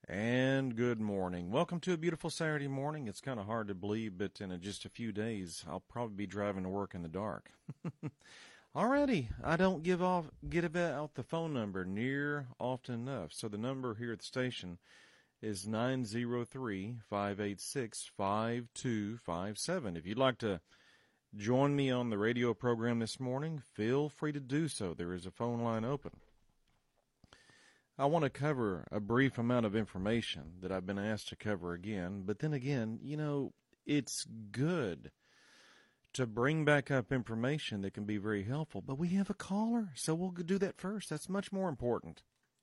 And good morning. Welcome to a beautiful Saturday morning. It's kind of hard to believe, but in just a few days, I'll probably be driving to work in the dark. Alrighty, I don't get out the phone number near often enough. So the number here at the station is 903-586-5257. If you'd like to join me on the radio program this morning, feel free to do so. There is a phone line open. I want to cover a brief amount of information that I've been asked to cover again, but then again, it's good to bring back up information that can be very helpful, but we have a caller, so we'll do that first. That's much more important.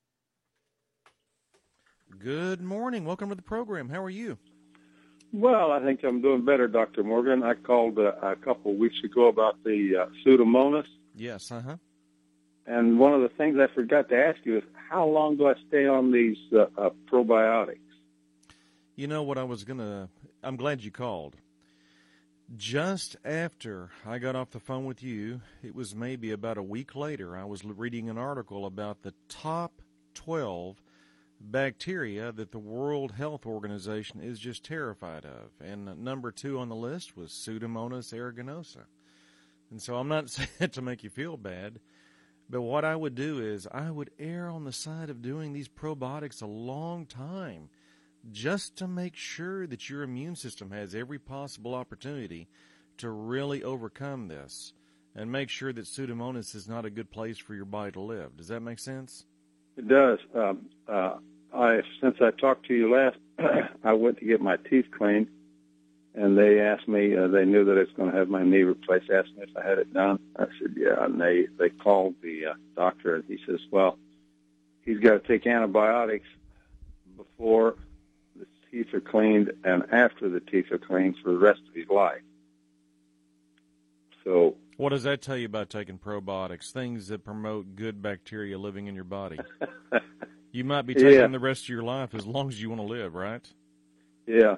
Good morning. Welcome to the program. How are you? Well, I think I'm doing better, Dr. Morgan. I called a couple of weeks ago about the Pseudomonas. Yes, And one of the things I forgot to ask you is, how long do I stay on these probiotics? You know what I'm glad you called. Just after I got off the phone with you, it was maybe about a week later, I was reading an article about the top 12 bacteria that the World Health Organization is just terrified of. And number 2 on the list was Pseudomonas aeruginosa. And so I'm not saying that to make you feel bad, but what I would do is I would err on the side of doing these probiotics a long time just to make sure that your immune system has every possible opportunity to really overcome this and make sure that Pseudomonas is not a good place for your body to live. Does that make sense? It does. Since I talked to you last, I went to get my teeth cleaned, and they asked me, they knew that I was going to have my knee replaced, asked me if I had it done. I said, yeah, and they called the doctor, and he says, well, he's got to take antibiotics before the teeth are cleaned and after the teeth are cleaned for the rest of his life. So, what does that tell you about taking probiotics, things that promote good bacteria living in your body? You might be taking them the rest of your life as long as you want to live, right? Yeah.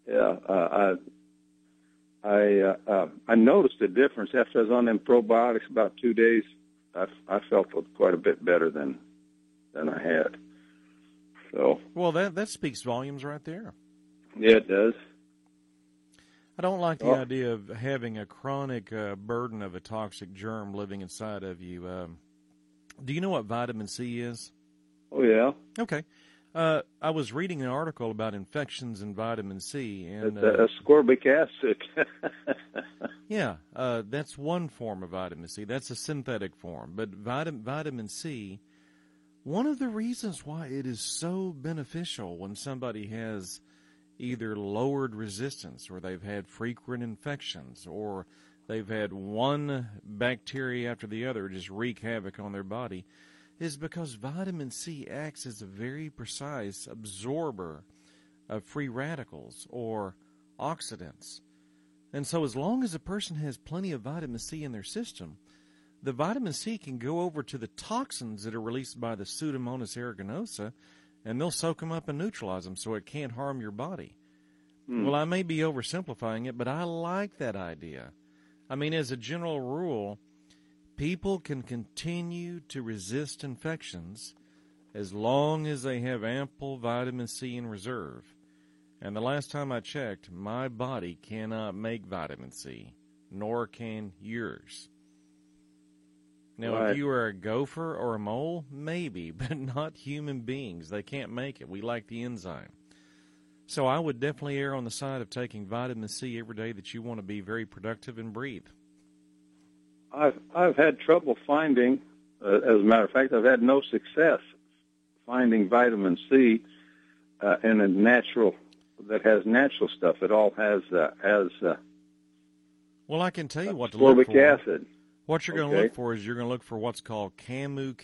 I noticed a difference after I was on them probiotics. About 2 days, I felt quite a bit better than I had. So, well, that speaks volumes right there. Yeah, it does. I don't like the idea of having a chronic burden of a toxic germ living inside of you. Do you know what vitamin C is? Oh, yeah. Okay. I was reading an article about infections and vitamin C. And ascorbic acid. Yeah, that's one form of vitamin C. That's a synthetic form. But vitamin C, one of the reasons why it is so beneficial when somebody has either lowered resistance or they've had frequent infections or they've had one bacteria after the other just wreak havoc on their body is because vitamin C acts as a very precise absorber of free radicals or oxidants. And so as long as a person has plenty of vitamin C in their system, the vitamin C can go over to the toxins that are released by the Pseudomonas aeruginosa, and they'll soak them up and neutralize them so it can't harm your body. Well, I may be oversimplifying it, but I like that idea. I mean, as a general rule, people can continue to resist infections as long as they have ample vitamin C in reserve. And the last time I checked, my body cannot make vitamin C, nor can yours. Now, if you are a gopher or a mole, maybe, but not human beings. They can't make it. We lack the enzyme. So I would definitely err on the side of taking vitamin C every day that you want to be very productive and breathe. I've had trouble finding, as a matter of fact, I've had no success finding vitamin C in a natural, that has natural stuff. It all has well, I can tell you what to look for. Ascorbic acid. What you're going to look for is you're going to look for what's called Camu.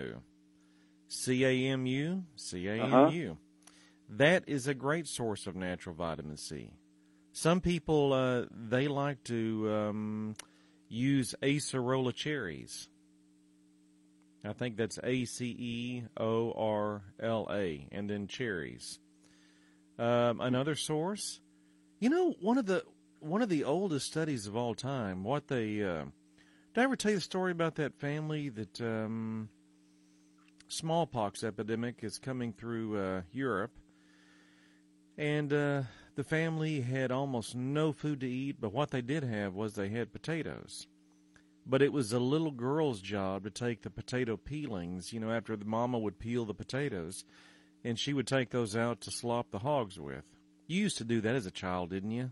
C-A-M-U, C-A-M-U. That is a great source of natural vitamin C. Some people, they like to use acerola cherries. I think that's A-C-E-O-R-L-A, and then cherries. Another source, one of the oldest studies of all time, what they... did I ever tell you the story about that family that smallpox epidemic is coming through Europe? And the family had almost no food to eat, but what they did have was they had potatoes. But it was a little girl's job to take the potato peelings, after the mama would peel the potatoes, and she would take those out to slop the hogs with. You used to do that as a child, didn't you?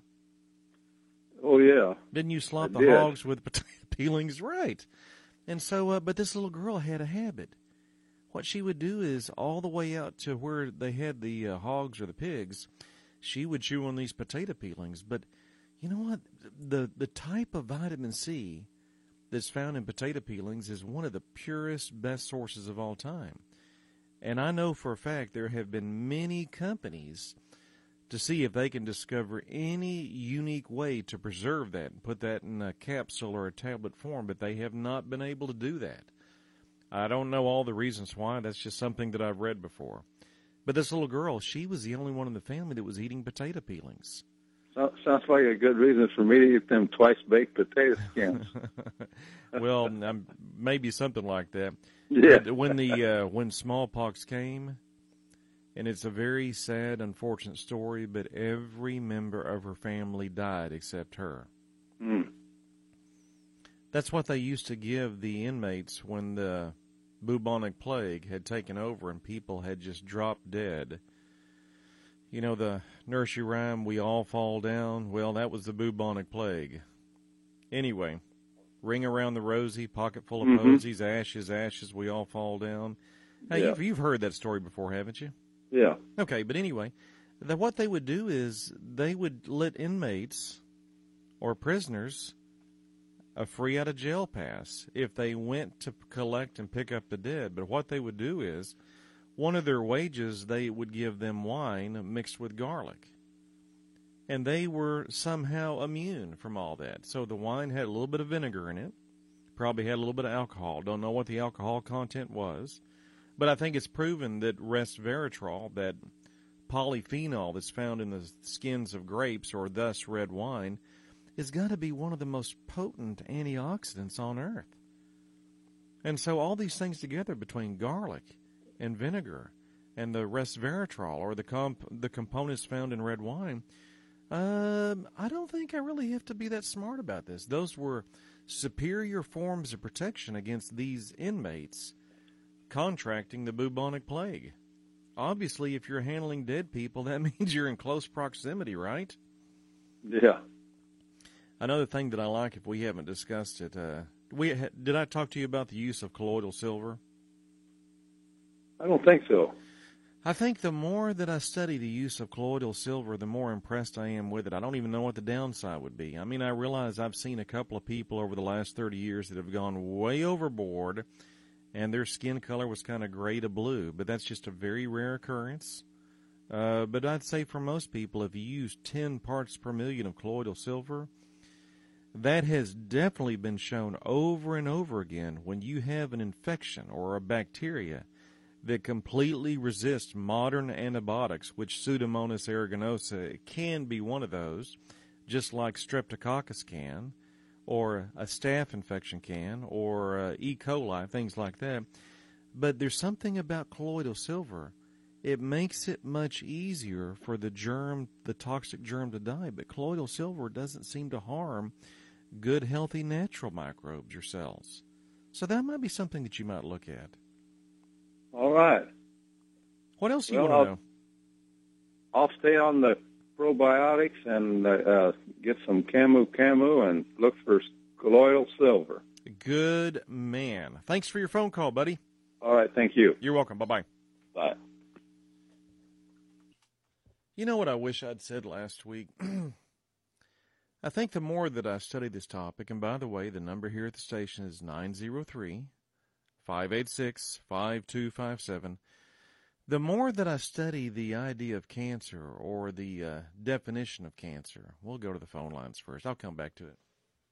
Oh, yeah. Didn't you slop the hogs with potato peelings? Right. And so, but this little girl had a habit. What she would do is all the way out to where they had the hogs or the pigs, she would chew on these potato peelings. But you know what? The type of vitamin C that's found in potato peelings is one of the purest, best sources of all time. And I know for a fact there have been many companies to see if they can discover any unique way to preserve that and put that in a capsule or a tablet form, but they have not been able to do that. I don't know all the reasons why. That's just something that I've read before. But this little girl, she was the only one in the family that was eating potato peelings. Sounds like a good reason for me to eat them twice-baked potato skins. Well, maybe something like that. Yeah. But when smallpox came, and it's a very sad, unfortunate story, but every member of her family died except her. Mm. That's what they used to give the inmates when the bubonic plague had taken over and people had just dropped dead. You know the nursery rhyme, we all fall down? Well, that was the bubonic plague. Anyway, ring around the rosy, pocket full of posies, ashes, ashes, we all fall down. Now, yeah. you've heard that story before, haven't you? Yeah. Okay, but anyway, what they would do is they would let inmates or prisoners a free out of jail pass if they went to collect and pick up the dead. But what they would do is, one of their wages, they would give them wine mixed with garlic. And they were somehow immune from all that. So the wine had a little bit of vinegar in it, probably had a little bit of alcohol. Don't know what the alcohol content was. But I think it's proven that resveratrol, that polyphenol that's found in the skins of grapes, or thus red wine, is got to be one of the most potent antioxidants on earth. And so all these things together between garlic and vinegar and the resveratrol, or the components found in red wine, I don't think I really have to be that smart about this. Those were superior forms of protection against these inmates contracting the bubonic plague. Obviously, if you're handling dead people, that means you're in close proximity, right? Yeah. Another thing that I like, if we haven't discussed it, did I talk to you about the use of colloidal silver? I don't think so. I think the more that I study the use of colloidal silver, the more impressed I am with it. I don't even know what the downside would be. I mean, I realize I've seen a couple of people over the last 30 years that have gone way overboard, and their skin color was kind of gray to blue, but that's just a very rare occurrence. But I'd say for most people, if you use 10 parts per million of colloidal silver, that has definitely been shown over and over again when you have an infection or a bacteria that completely resists modern antibiotics, which Pseudomonas aeruginosa can be one of those, just like Streptococcus can, or a staph infection can, or E. coli, things like that. But there's something about colloidal silver. It makes it much easier for the toxic germ to die, but colloidal silver doesn't seem to harm good, healthy, natural microbes or cells. So that might be something that you might look at. All right. What else do you want to know? I'll stay on the probiotics and get some Camu and look for colloidal silver. Good man. Thanks for your phone call, buddy. All right, thank you. You're welcome. Bye-bye. Bye. You know what I wish I'd said last week? I think the more that I study this topic, and by the way, the number here at the station is 903-586-5257. The more that I study the idea of cancer or the definition of cancer, we'll go to the phone lines first. I'll come back to it.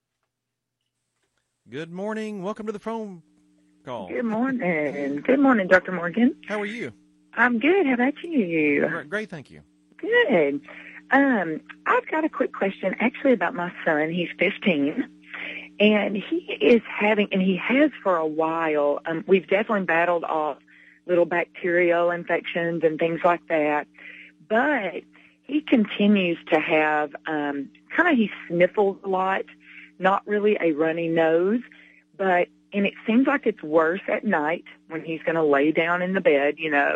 Good morning. Welcome to the phone call. Good morning. Good morning, Dr. Morgan. How are you? I'm good. How about you? Great, thank you. Good. I've got a quick question actually about my son. He's 15, and he has for a while. We've definitely battled off little bacterial infections and things like that, but he continues to have he sniffles a lot, not really a runny nose, and it seems like it's worse at night when he's going to lay down in the bed,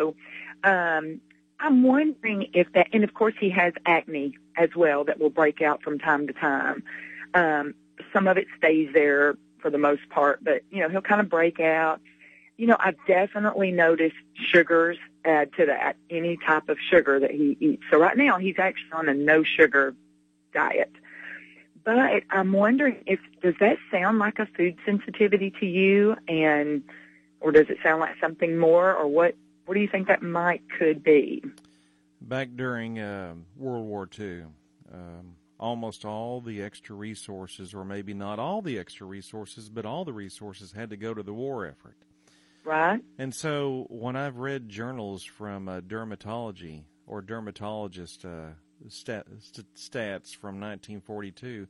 I'm wondering if that, and of course he has acne as well that will break out from time to time. Some of it stays there for the most part, but, he'll kind of break out. I've definitely noticed sugars add to that, any type of sugar that he eats. So right now he's actually on a no sugar diet. But I'm wondering does that sound like a food sensitivity to you, or does it sound like something more, or what do you think that could be? Back during World War II, almost all the extra resources, or maybe not all the extra resources, but all the resources had to go to the war effort. Right. And so when I've read journals from dermatology or dermatologist stats from 1942,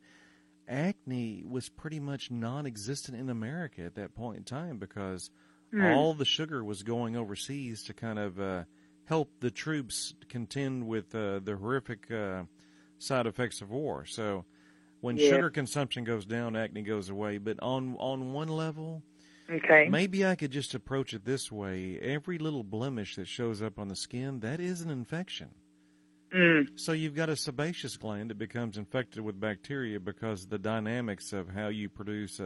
acne was pretty much non-existent in America at that point in time because all the sugar was going overseas to kind of help the troops contend with the horrific side effects of war. So when sugar consumption goes down, acne goes away. But on one level, maybe I could just approach it this way. Every little blemish that shows up on the skin, that is an infection. So you've got a sebaceous gland that becomes infected with bacteria because the dynamics of how you produce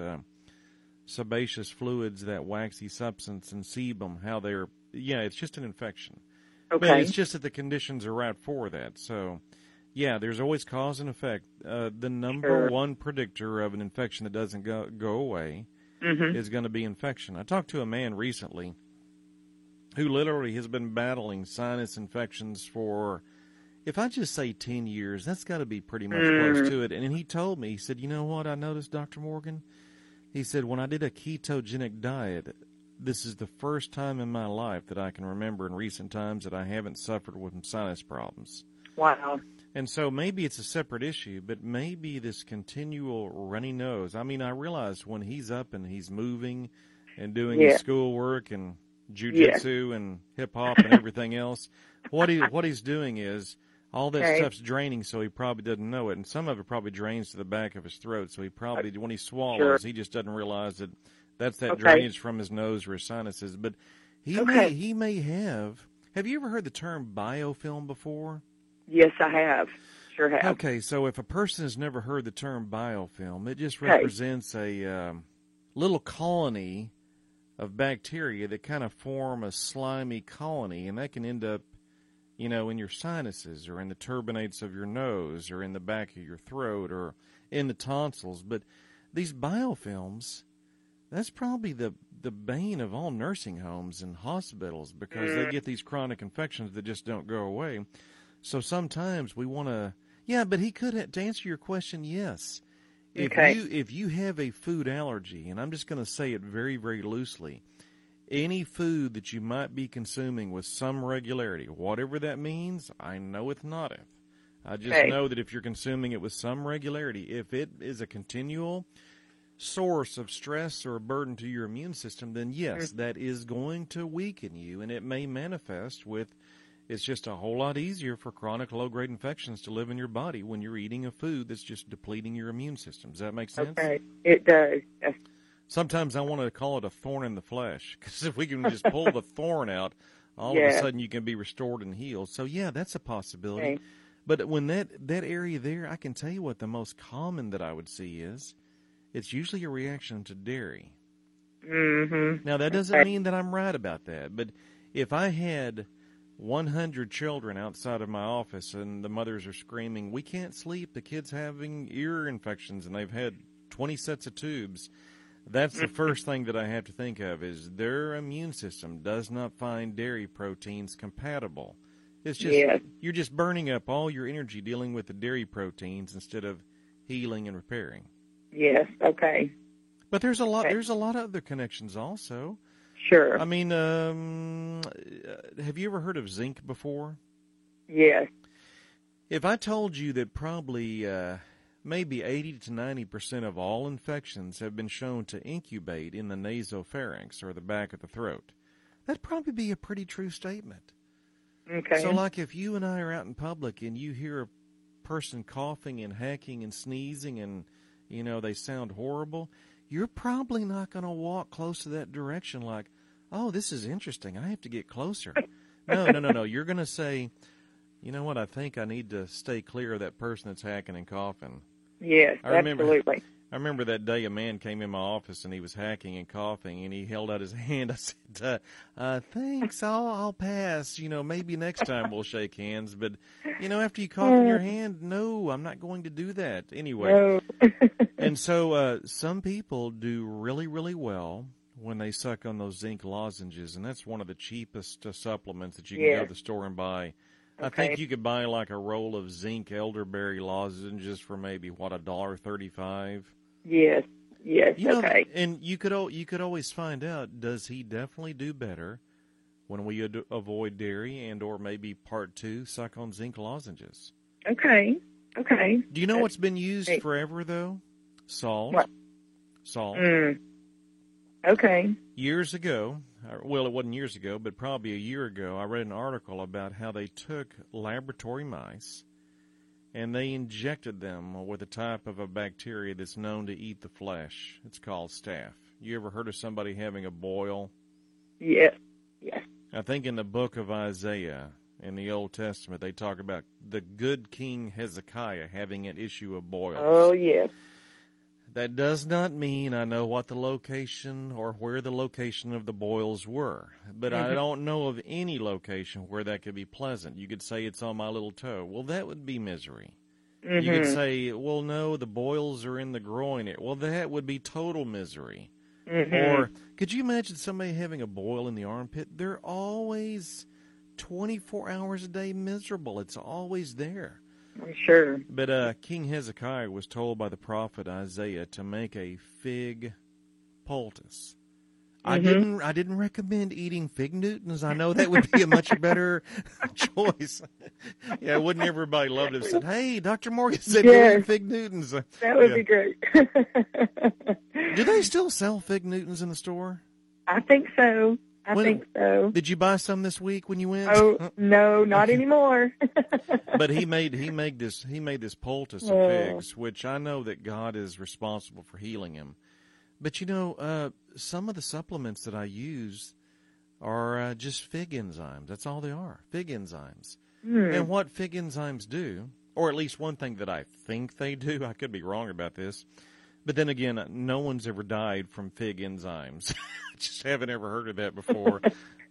sebaceous fluids, that waxy substance, and sebum, how they're, it's just an infection. Okay. But it's just that the conditions are right for that. So, there's always cause and effect. The number one predictor of an infection that doesn't go away is going to be infection. I talked to a man recently who literally has been battling sinus infections for, if I just say 10 years, that's got to be pretty much close to it. And he told me, he said, you know what I noticed, Dr. Morgan? He said, when I did a ketogenic diet, this is the first time in my life that I can remember in recent times that I haven't suffered with sinus problems. Wow. And so maybe it's a separate issue, but maybe this continual runny nose. I mean, I realize when he's up and he's moving and doing his schoolwork and jiu-jitsu and hip-hop and everything else, what he's doing is all that stuff's draining, so he probably doesn't know it. And some of it probably drains to the back of his throat, so he probably, when he swallows, he just doesn't realize that that's that drainage from his nose or his sinuses. But he may have you ever heard the term biofilm before? Yes, I have. Sure have. Okay, so if a person has never heard the term biofilm, it just represents a little colony of bacteria that kind of form a slimy colony, and that can end up, in your sinuses or in the turbinates of your nose or in the back of your throat or in the tonsils. But these biofilms, that's probably the bane of all nursing homes and hospitals because they get these chronic infections that just don't go away. So sometimes we want to, but he could, to answer your question, yes. If you have a food allergy, and I'm just going to say it very, very loosely, any food that you might be consuming with some regularity, whatever that means, I know it's not it. I just know that if you're consuming it with some regularity, if it is a continual source of stress or a burden to your immune system, then yes, that is going to weaken you, and it may manifest with, it's just a whole lot easier for chronic low-grade infections to live in your body when you're eating a food that's just depleting your immune system. Does that make sense? Okay, it does. Yes. Sometimes I want to call it a thorn in the flesh, because if we can just pull the thorn out, all of a sudden you can be restored and healed. So, that's a possibility. Okay. But when that area there, I can tell you what the most common that I would see is, it's usually a reaction to dairy. Mm-hmm. Now, that doesn't mean that I'm right about that, but if I had 100 children outside of my office and the mothers are screaming, we can't sleep, the kid's having ear infections, and they've had 20 sets of tubes, that's the first thing that I have to think of is their immune system does not find dairy proteins compatible. It's just you're just burning up all your energy dealing with the dairy proteins instead of healing and repairing. Yes, okay. But there's a lot of other connections also. Sure. I mean, have you ever heard of zinc before? Yes. If I told you that probably maybe 80 to 90% of all infections have been shown to incubate in the nasopharynx or the back of the throat, that'd probably be a pretty true statement. Okay. So, like, if you and I are out in public and you hear a person coughing and hacking and sneezing and, they sound horrible, you're probably not going to walk close to that direction like, oh, this is interesting. I have to get closer. No. You're going to say, you know what, I think I need to stay clear of that person that's hacking and coughing. Yes, absolutely. I remember that day a man came in my office and he was hacking and coughing and he held out his hand. I said, thanks, I'll pass. Maybe next time we'll shake hands. But, after you cough in your hand, no, I'm not going to do that. Anyway. No. And so some people do really, really well when they suck on those zinc lozenges. And that's one of the cheapest supplements that you can go to the store and buy. Okay. I think you could buy like a roll of zinc elderberry lozenges for maybe, $1.35. Yes, okay. And you could always find out, does he definitely do better when we avoid dairy and or maybe part 2, suck on zinc lozenges? Okay. Do you know what's been used forever, though? Salt. What? Salt. Okay. Years ago, well, it wasn't years ago, but probably a year ago, I read an article about how they took laboratory mice and they injected them with a type of a bacteria that's known to eat the flesh. It's called staph. You ever heard of somebody having a boil? Yes. I think in the book of Isaiah in the Old Testament, they talk about the good King Hezekiah having an issue of boils. Oh, yes. That does not mean I know what the location or where the location of the boils were, but I don't know of any location where that could be pleasant. You could say it's on my little toe. Well, that would be misery. You could say, well, no, the boils are in the groin. Well, that would be total misery. Or could you imagine somebody having a boil in the armpit? They're always 24 hours a day miserable. It's always there. Sure. But King Hezekiah was told by the prophet Isaiah to make a fig poultice. I didn't recommend eating fig Newtons. I know that would be a much better choice. Yeah, wouldn't everybody love to have said, hey, Dr. Morgan said eat fig Newtons. That would be great. Do they still sell fig Newtons in the store? I think so. I think so. Did you buy some this week when you went? Oh, no, not anymore. But he made this poultice of figs, which I know that God is responsible for healing him. But some of the supplements that I use are just fig enzymes. That's all they are, fig enzymes. And what fig enzymes do, or at least one thing that I think they do, I could be wrong about this, but then again, no one's ever died from fig enzymes. Just haven't ever heard of that before.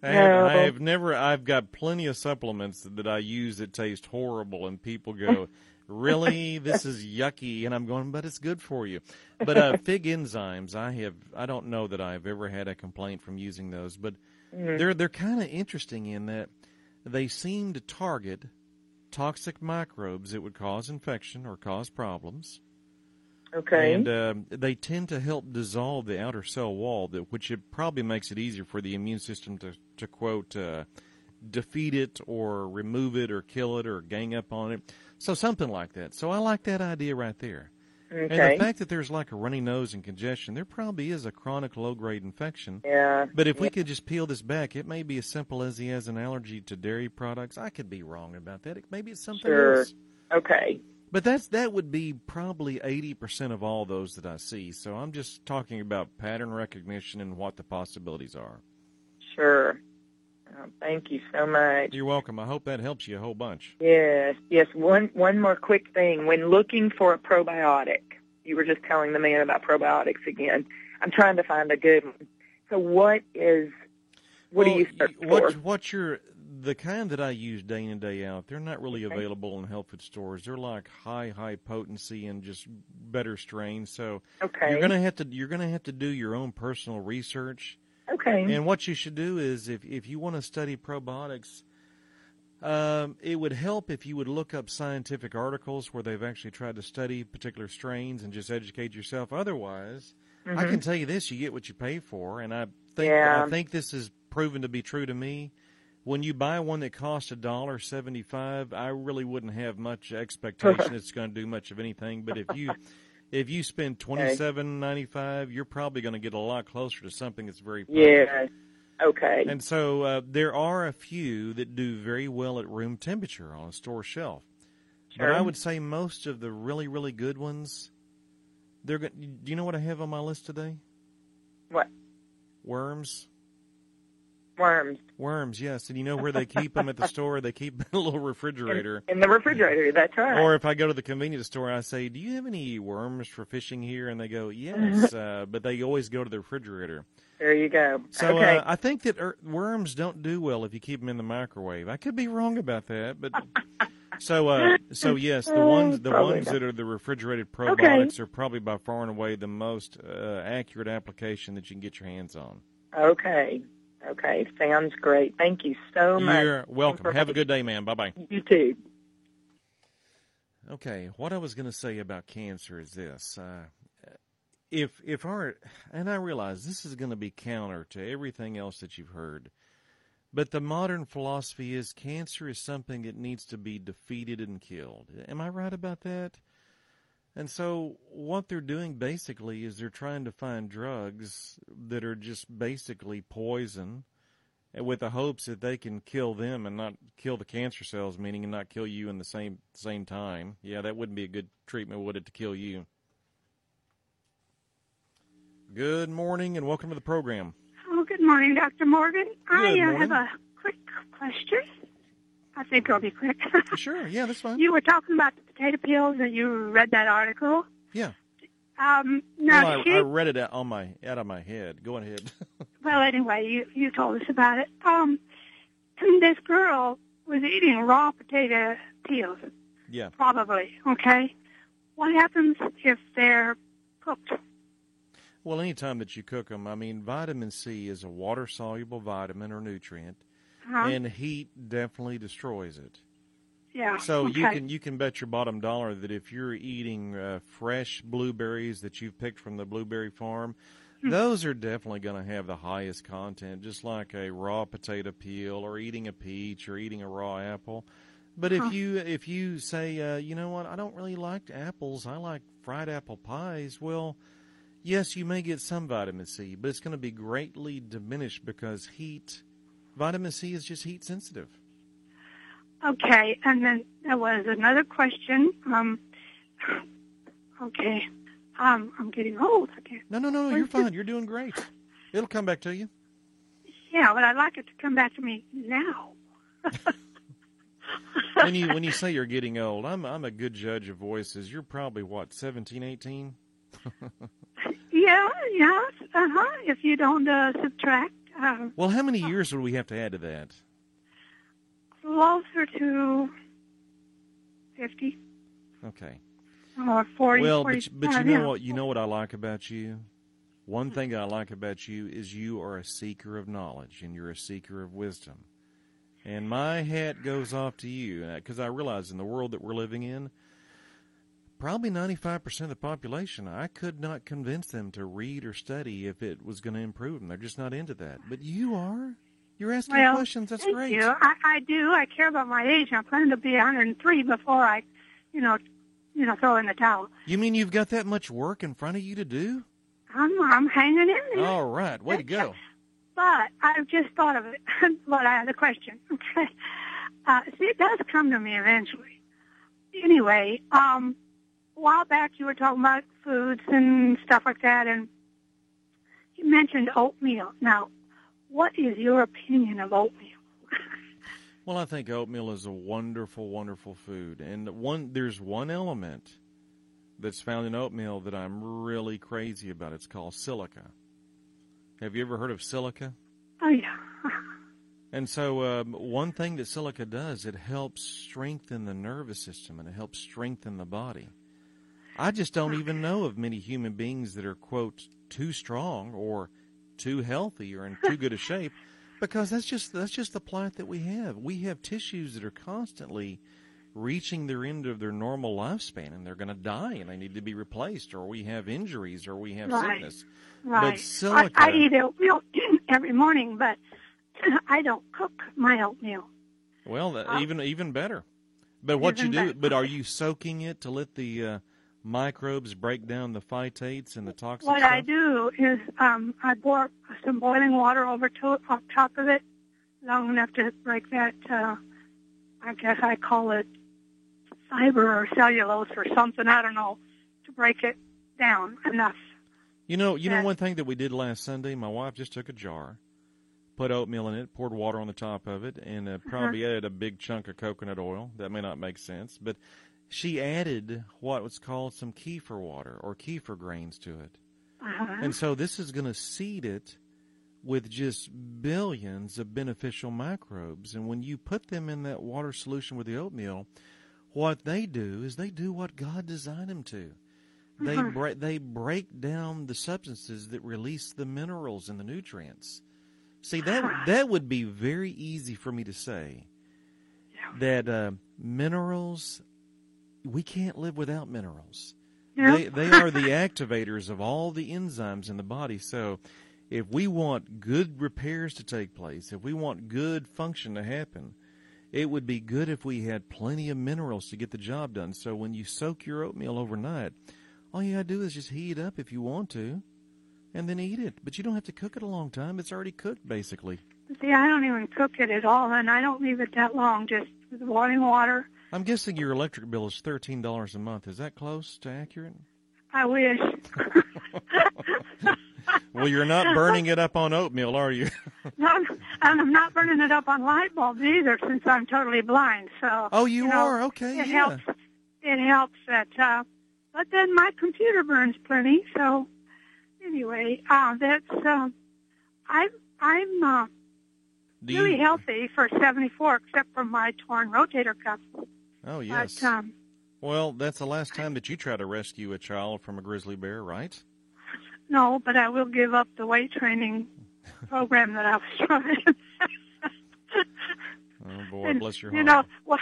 I've got plenty of supplements that I use that taste horrible, and people go, really, this is yucky, and I'm going, but it's good for you. But fig enzymes, I don't know that I've ever had a complaint from using those, but they're kind of interesting in that they seem to target toxic microbes that would cause infection or cause problems. Okay. And they tend to help dissolve the outer cell wall, which it probably makes it easier for the immune system to quote, defeat it or remove it or kill it or gang up on it. So something like that. So I like that idea right there. Okay. And the fact that there's like a runny nose and congestion, there probably is a chronic low-grade infection. Yeah. But if we could just peel this back, it may be as simple as he has an allergy to dairy products. I could be wrong about that. Maybe it's something else. Okay. But that would be probably 80% of all those that I see. So I'm just talking about pattern recognition and what the possibilities are. Sure. Thank you so much. You're welcome. I hope that helps you a whole bunch. Yes. One more quick thing. When looking for a probiotic, you were just telling the man about probiotics again. I'm trying to find a good one. So what do you search for? The kind that I use day in and day out, they're not really available in health food stores. They're like high potency and just better strains. So you're gonna have to do your own personal research. Okay. And what you should do is if you want to study probiotics, it would help if you would look up scientific articles where they've actually tried to study particular strains and just educate yourself. Otherwise, I can tell you this: you get what you pay for. And I think this is proven to be true to me. When you buy one that costs $1.75, I really wouldn't have much expectation it's going to do much of anything. But if you spend $27.95, you're probably going to get a lot closer to something that's very perfect. Yeah. Okay. And so there are a few that do very well at room temperature on a store shelf. Sure. But I would say most of the really, really good ones, do you know what I have on my list today? What? Worms. Worms, yes. And you know where they keep them at the store? They keep them in a little refrigerator. In the refrigerator, that's right. Or if I go to the convenience store, I say, do you have any worms for fishing here? And they go, yes, but they always go to the refrigerator. There you go. So okay. I think that worms don't do well if you keep them in the microwave. I could be wrong about that, but so yes, the ones that are the refrigerated probiotics are probably by far and away the most accurate application that you can get your hands on. Okay, sounds great. Thank you so much. You're welcome. Have a good day, ma'am. Bye-bye. You too. Okay, what I was going to say about cancer is this. If our, and I realize this is going to be counter to everything else that you've heard, but the modern philosophy is cancer is something that needs to be defeated and killed. Am I right about that? And so what they're doing basically is they're trying to find drugs that are just basically poison with the hopes that they can kill them and not kill the cancer cells, meaning and not kill you in the same time. Yeah, that wouldn't be a good treatment, would it, to kill you? Good morning and welcome to the program. Oh, good morning, Dr. Morgan. I morning. have a quick question. I think it'll be quick. Sure, yeah, that's fine. You were talking about the potato peels, and you read that article. Yeah. Now I read it out of my head. Go ahead. Well, anyway, you told us about it. This girl was eating raw potato peels. Yeah. Probably, okay? What happens if they're cooked? Well, anytime that you cook them, I mean, vitamin C is a water-soluble vitamin or nutrient, and heat definitely destroys it. Yeah. So okay. you can bet your bottom dollar that if you're eating fresh blueberries that you've picked from the blueberry farm, those are definitely going to have the highest content, just like a raw potato peel or eating a peach or eating a raw apple. But if you say, you know what, I don't really like apples, I like fried apple pies, well, yes, you may get some vitamin C, but it's going to be greatly diminished because vitamin C is just heat sensitive. Okay, and then there was another question. Okay, I'm getting old. Okay. No, you're fine. You're doing great. It'll come back to you. Yeah, but I'd like it to come back to me now. When you say you're getting old, I'm a good judge of voices. You're probably, 17, 18? Yeah, if you don't subtract. Well, how many years would we have to add to that? Closer to 50. Okay. Or 40. Well, 40, but you know what? You know what I like about you? One thing I like about you is you are a seeker of knowledge and you're a seeker of wisdom. And my hat goes off to you because I realize in the world that we're living in, probably 95% of the population, I could not convince them to read or study if it was going to improve them. They're just not into that. But you are. You're asking questions. That's great. You. I do. I care about my age. I plan to be 103 before I, throw in the towel. You mean you've got that much work in front of you to do? I'm hanging in there. All right. Way to go. But I've just thought of it. But I had a question. Okay. See, it does come to me eventually. Anyway, a while back you were talking about foods and stuff like that, and you mentioned oatmeal. Now, what is your opinion of oatmeal? Well, I think oatmeal is a wonderful, wonderful food. And there's one element that's found in oatmeal that I'm really crazy about. It's called silica. Have you ever heard of silica? Oh, yeah. And so one thing that silica does, it helps strengthen the nervous system and it helps strengthen the body. I just don't even know of many human beings that are, quote, too strong or too healthy or in too good a shape, because that's just the plight that we have. We have tissues that are constantly reaching their end of their normal lifespan, and they're going to die, and they need to be replaced, or we have injuries, or we have sickness. Right. But silica, I eat oatmeal every morning, but I don't cook my oatmeal. Well, even better. But what you do? But are you soaking it to let the microbes break down the phytates and the toxic What stuff? I do is I pour some boiling water on top of it, long enough to break that, I guess I call it fiber or cellulose or something, I don't know, to break it down enough. You know, one thing that we did last Sunday, my wife just took a jar, put oatmeal in it, poured water on the top of it, and probably added a big chunk of coconut oil. That may not make sense, but she added what was called some kefir water or kefir grains to it. And so this is going to seed it with just billions of beneficial microbes. And when you put them in that water solution with the oatmeal, what they do is they do what God designed them to. They break down the substances that release the minerals and the nutrients. See, that would be very easy for me to say, that minerals, we can't live without minerals. Yeah. They are the activators of all the enzymes in the body. So if we want good repairs to take place, if we want good function to happen, it would be good if we had plenty of minerals to get the job done. So when you soak your oatmeal overnight, all you got to do is just heat it up if you want to, and then eat it. But you don't have to cook it a long time. It's already cooked, basically. See, I don't even cook it at all, and I don't leave it that long, just with boiling water. I'm guessing your electric bill is $13 a month. Is that close to accurate? I wish. Well, you're not burning it up on oatmeal, are you? No, and I'm not burning it up on light bulbs either, since I'm totally blind. So. Oh, you are? Okay, it helps. It helps that. But then my computer burns plenty. So anyway, that's. I'm really healthy for 74, except for my torn rotator cuff. Oh yes. But, well, that's the last time that you try to rescue a child from a grizzly bear, right? No, but I will give up the weight training program that I was trying. Oh, boy, bless your heart. You know, well,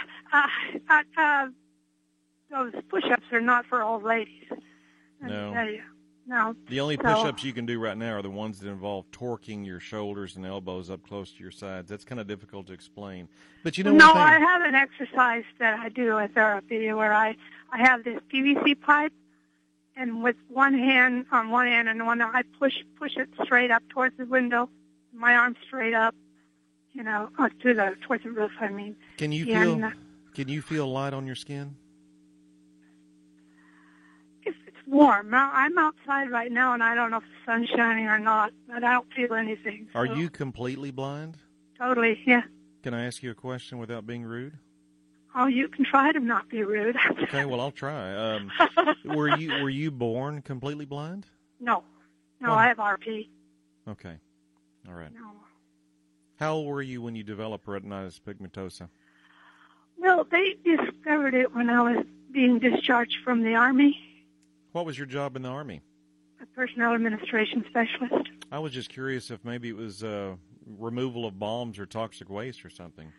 those push-ups are not for old ladies. No. No. The only push-ups you can do right now are the ones that involve torquing your shoulders and elbows up close to your sides. That's kind of difficult to explain. But you know No, one thing? I have an exercise that I do in therapy where I have this PVC pipe, and with one hand on one end and one I push it straight up towards the window, my arm straight up, you know, towards the roof. I mean, Can you feel light on your skin? If it's warm. Now, I'm outside right now, and I don't know if the sun's shining or not, but I don't feel anything. Are you completely blind? Totally, yeah. Can I ask you a question without being rude? Oh, you can try to not be rude. Okay, well, I'll try. Were you born completely blind? No, Well, I have RP. Okay, all right. No. How old were you when you developed retinitis pigmentosa? Well, they discovered it when I was being discharged from the Army, What was your job in the Army? a personnel administration specialist. I was just curious if maybe it was removal of bombs or toxic waste or something.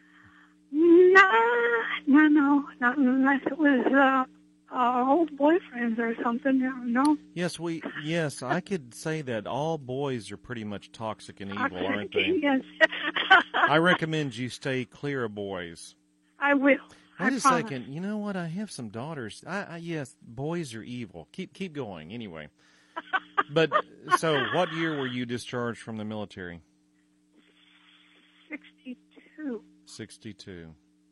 No, not unless it was old boyfriends or something. No. Yes, I could say that all boys are pretty much toxic and evil, aren't they? Yes. I recommend you stay clear of boys. I will. Wait a promise. second. You know what? I have some daughters. Yes, boys are evil. Keep going. Anyway. But so, what year were you discharged from the military? 62. 62.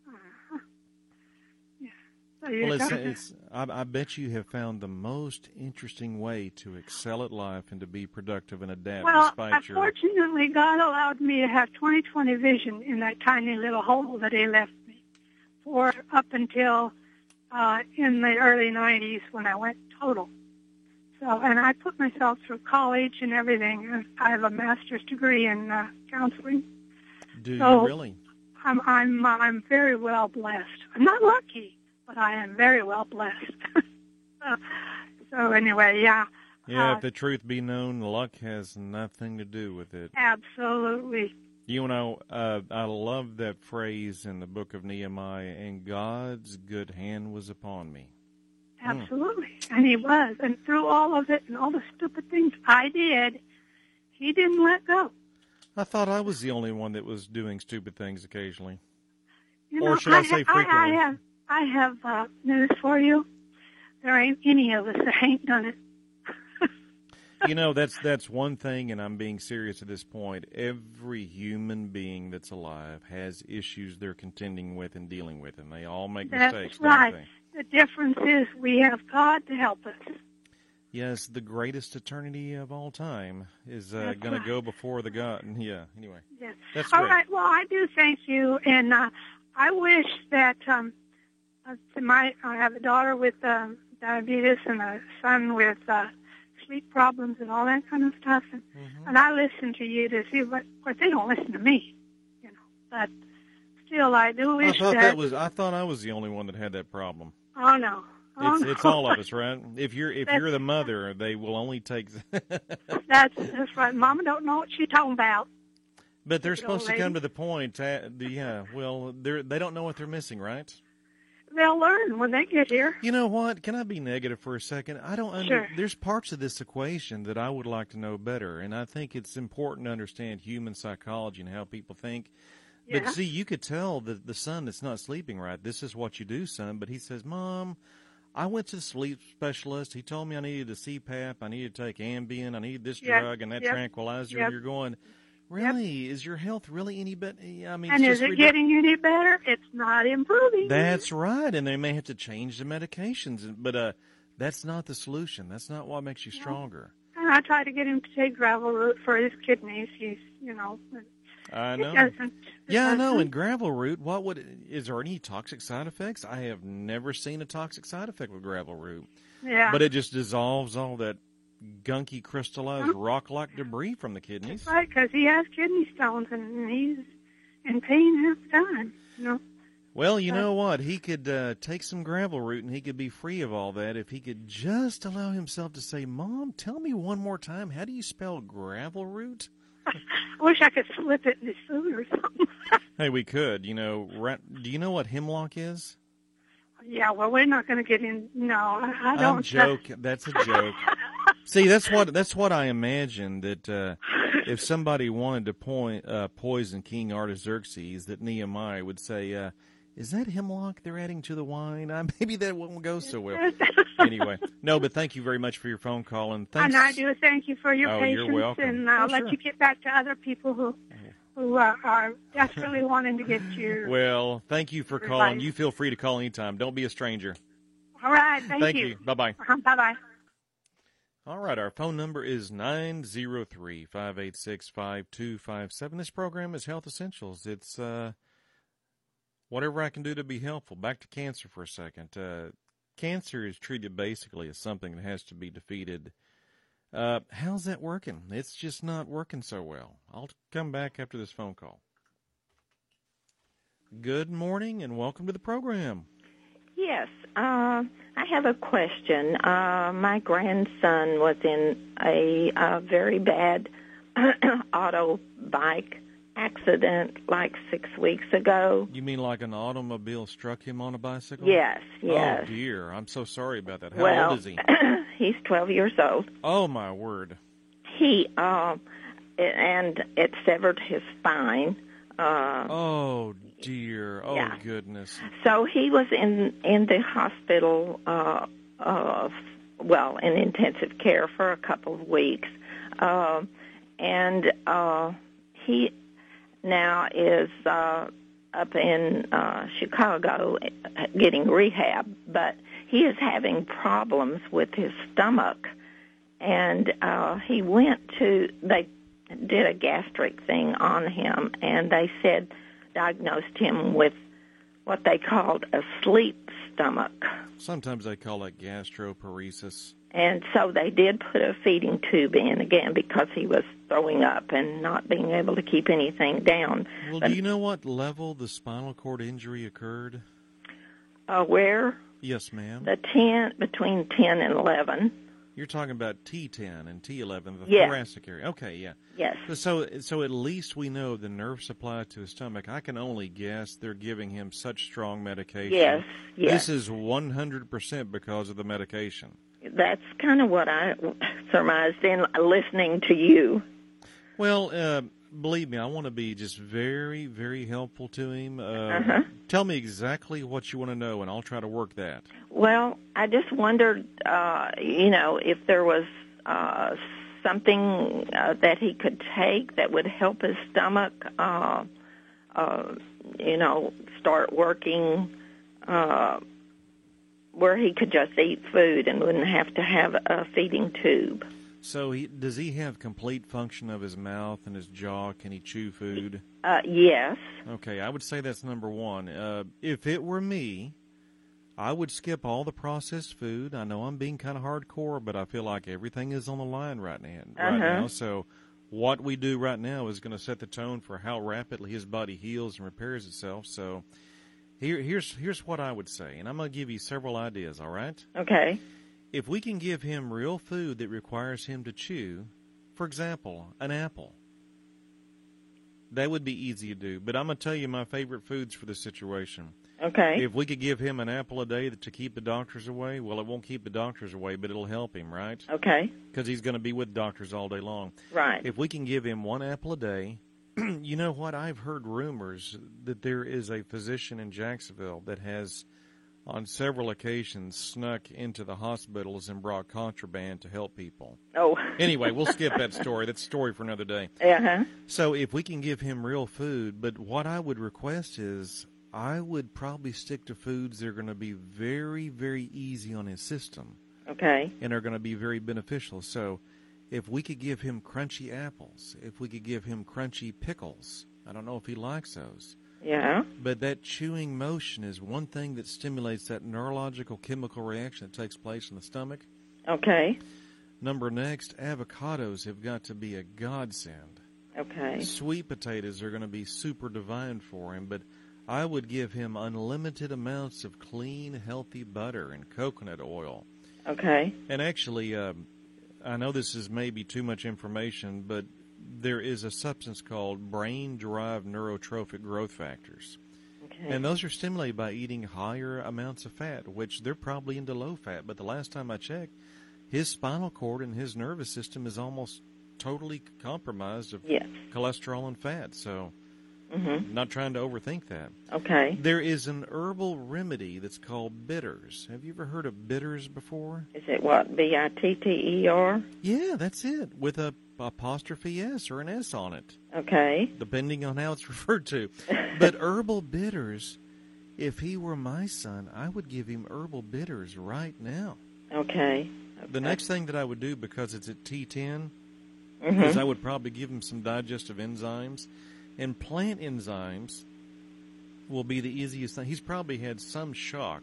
Yeah. So I bet you have found the most interesting way to excel at life and to be productive and adapt despite your... Unfortunately, God allowed me to have 20/20 vision in that tiny little hole that He left me for up until in the early 90s when I went total. So, and I put myself through college and everything. I have a master's degree in counseling. Do you really? I'm very well blessed. I'm not lucky, but I am very well blessed. So anyway, yeah. Yeah, if the truth be known, luck has nothing to do with it. Absolutely. You know, I love that phrase in the book of Nehemiah, and God's good hand was upon me. Absolutely. And He was. And through all of it and all the stupid things I did, He didn't let go. I thought I was the only one that was doing stupid things occasionally. You Or know, should I say frequently? I have news for you. there ain't any of us that ain't done it. You know, that's one thing, and I'm being serious at this point. Every human being that's alive has issues they're contending with and dealing with, and they all make mistakes. That's right. Don't they? The difference is we have God to help us. Yes, the greatest eternity of all time is going to go before the God. Yeah, anyway. Yes. That's all great. right. Well, I do thank you, and I wish that I have a daughter with diabetes and a son with sleep problems and all that kind of stuff, and I listen to you to see what. Of course, they don't listen to me, you know. But still, I do wish I thought I was the only one that had that problem. Oh no. It's all of us, right? If you're the mother, they will only take. That's right. Mama don't know what she's talking about. But they're supposed to come to the point. Well, they don't know what they're missing, right? They'll learn when they get here. You know what? Can I be negative for a second? I don't. Sure. There's parts of this equation that I would like to know better, and I think it's important to understand human psychology and how people think. Yeah. But see, you could tell the son that's not sleeping right. This is what you do, son. But he says, "Mom, I went to the sleep specialist. He told me I needed a CPAP. I needed to take Ambien. I needed this drug and that tranquilizer." And you're going, really? Is your health really any better? I mean, and is it getting any better? It's not improving. That's right. And they may have to change the medications. But that's not the solution. That's not what makes you stronger. And I try to get him to take gravel root for his kidneys. He's, I know. I know. And gravel root, is there any toxic side effects? I have never seen a toxic side effect with gravel root. Yeah. But it just dissolves all that gunky crystallized rock-like debris from the kidneys. That's right, because he has kidney stones and he's in pain half the time. Well, you know what? He could take some gravel root and he could be free of all that if he could just allow himself to say, "Mom, tell me one more time, how do you spell gravel root?" I wish I could slip it in his food or something. Hey, we could. Do you know what hemlock is? Yeah, well, we're not going to get in. No, I don't. I'm joking. That's a joke. See, that's what I imagine, that if somebody wanted to poison King Artaxerxes, that Nehemiah would say, "Is that hemlock they're adding to the wine?" Maybe that won't go so well. Anyway, no, but thank you very much for your phone call, and thanks. And I do thank you for your patience. You're welcome. And I'll let you get back to other people who are desperately wanting to get you. Well, thank you for calling. You feel free to call anytime. Don't be a stranger. All right, thank you. Bye-bye. Bye-bye. All right, our phone number is 903-586-5257. This program is Health Essentials. It's whatever I can do to be helpful. Back to cancer for a second. Cancer is treated basically as something that has to be defeated. How's that working? It's just not working so well. I'll come back after this phone call. Good morning and welcome to the program. Yes, I have a question. My grandson was in a very bad auto bike accident like 6 weeks ago. You mean like an automobile struck him on a bicycle? Yes. Oh, dear. I'm so sorry about that. How old is he? He's 12 years old. Oh, my word. And it severed his spine. Oh, dear. Oh, yeah. Goodness. So he was in the hospital, in intensive care for a couple of weeks. He now is up in Chicago getting rehab, but he is having problems with his stomach. And they did a gastric thing on him, and they diagnosed him with what they called a sleep stomach. Sometimes they call it gastroparesis. And so they did put a feeding tube in again because he was throwing up and not being able to keep anything down. Well, do you know what level the spinal cord injury occurred? Where? Yes, ma'am. Between 10 and 11. You're talking about T10 and T11, the thoracic area. Okay, yeah. Yes. So at least we know the nerve supply to his stomach. I can only guess they're giving him such strong medication. Yes. This is 100% because of the medication. That's kind of what I surmised in listening to you. Well, believe me, I want to be just very, very helpful to him. Tell me exactly what you want to know, and I'll try to work that. Well, I just wondered, if there was something that he could take that would help his stomach, start working where he could just eat food and wouldn't have to have a feeding tube. So does he have complete function of his mouth and his jaw? Can he chew food? Yes. Okay, I would say that's number one. If it were me, I would skip all the processed food. I know I'm being kind of hardcore, but I feel like everything is on the line right now. So what we do right now is going to set the tone for how rapidly his body heals and repairs itself. So here's what I would say, and I'm going to give you several ideas, all right? Okay. If we can give him real food that requires him to chew, for example, an apple, that would be easy to do. But I'm going to tell you my favorite foods for this situation. Okay. If we could give him an apple a day to keep the doctors away, well, it won't keep the doctors away, but it'll help him, right? Okay. Because he's going to be with doctors all day long. Right. If we can give him one apple a day, you know what? I've heard rumors that there is a physician in Jacksonville that has, on several occasions, snuck into the hospitals and brought contraband to help people. Oh. Anyway, we'll skip that story. That's a story for another day. Uh-huh. So if we can give him real food, but what I would request is I would probably stick to foods that are going to be very, very easy on his system. Okay. And are going to be very beneficial. So if we could give him crunchy apples, if we could give him crunchy pickles, I don't know if he likes those. Yeah. But that chewing motion is one thing that stimulates that neurological chemical reaction that takes place in the stomach. Okay. Number next, avocados have got to be a godsend. Okay. Sweet potatoes are going to be super divine for him, but I would give him unlimited amounts of clean, healthy butter and coconut oil. Okay. And actually, I know this is maybe too much information, but there is a substance called brain-derived neurotrophic growth factors. Okay. And those are stimulated by eating higher amounts of fat, which they're probably into low fat. But the last time I checked, his spinal cord and his nervous system is almost totally compromised of cholesterol and fat. So I'm not trying to overthink that. Okay. There is an herbal remedy that's called bitters. Have you ever heard of bitters before? Is it what, B-I-T-T-E-R? Yeah, that's it, with a apostrophe S or an S on it. Okay. Depending on how it's referred to. But herbal bitters, if he were my son, I would give him herbal bitters right now. Okay. The next thing that I would do, because it's at T10, is I would probably give him some digestive enzymes. And plant enzymes will be the easiest thing. He's probably had some shock.